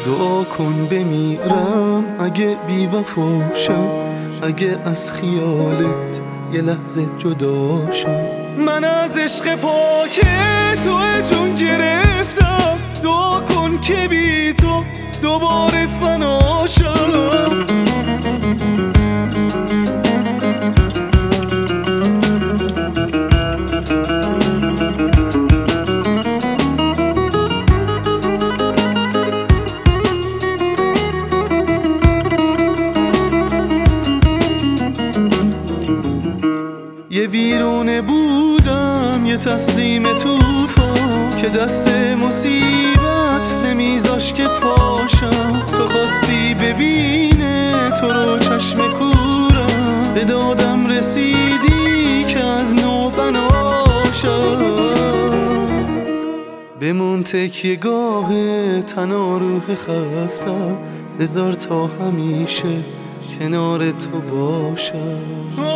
دعا کن بمیرم اگه بی وفاشم، اگه از خیالت یه لحظه جداشم. من از عشق پاک تو جون گرفتم، دعا کن که بی تو دوباره فناشم. یه ویرونه بودم، یه تسلیم توفان که دست مصیبت نمیذاش که پاشم. تو خواستی ببینه تو رو چشم کورم، به دادم رسیدی که از نو بناشم. بمون تکیه گاه تنها روح خستم، بذار تا همیشه کنار تو باشم.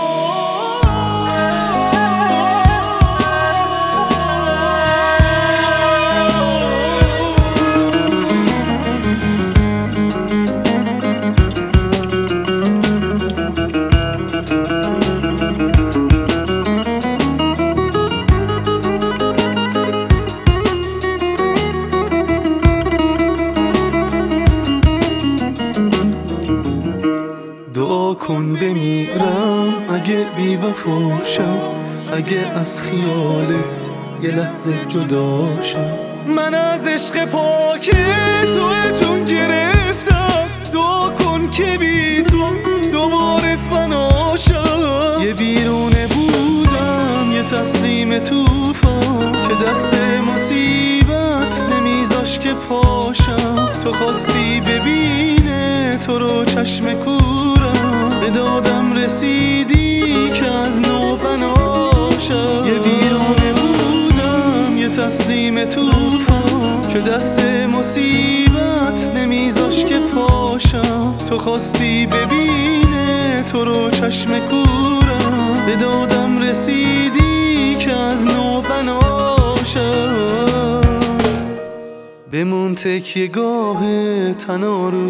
دعا کن بمیرم اگه بی وفاشم، اگه از خیالت یه لحظه جداشم. من از عشق پاک تو جون گرفتم، دعا کن که بی تو دوباره فناشم. یه ویرونه بودم، یه تسلیم توفان که دست مصیبت نمیذاش که پاشم. تو خواستی ببینه تو رو چشم کورم، به دادم رسیدی که از نو بناشم. یه ویرونه بودم، یه تسلیم توفان که دست مصیبت نمیذاش که پاشم. تو خواستی ببینه تو رو چشم کورم، به دادم رسیدی که از نو بناشم. بمون تکیه گاه تنها روح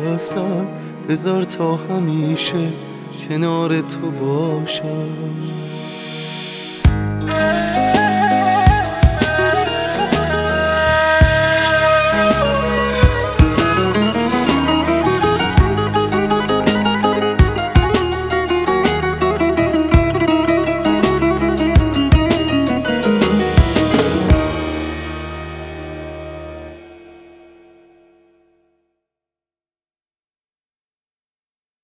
خستم، بذار تا همیشه کنار تو باشم.